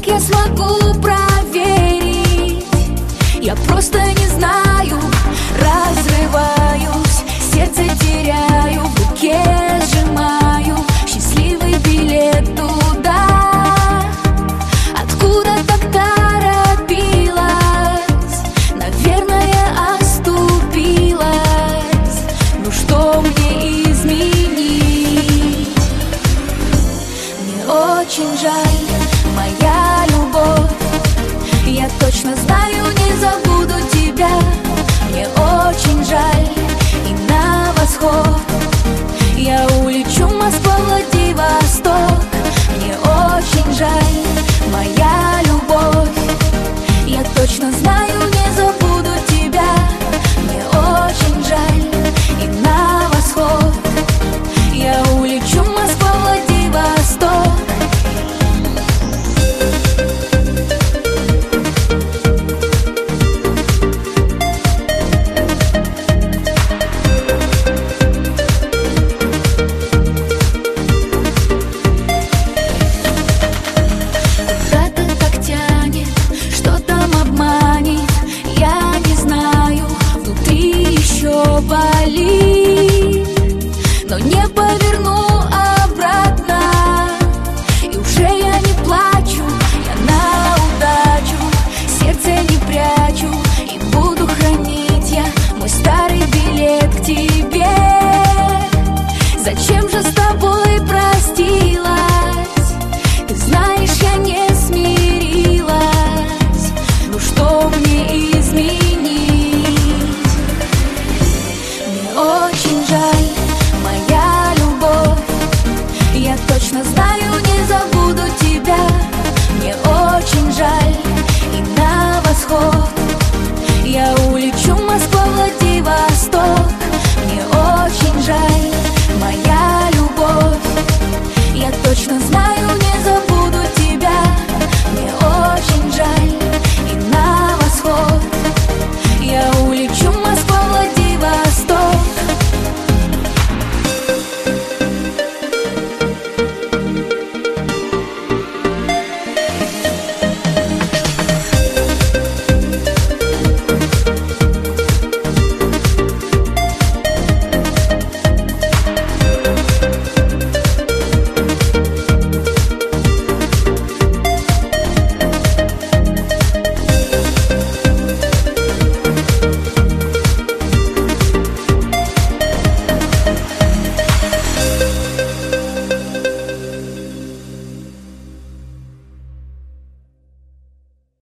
я смогу проверить? Я просто не знаю. Разрываюсь, сердце теряю, в руке сжимаю счастливый билет туда, откуда так торопилась. Наверное, оступилась. Ну что мне изменить? Мне очень жаль, моя любовь. Я точно знаю, не забуду тебя. Мне очень жаль,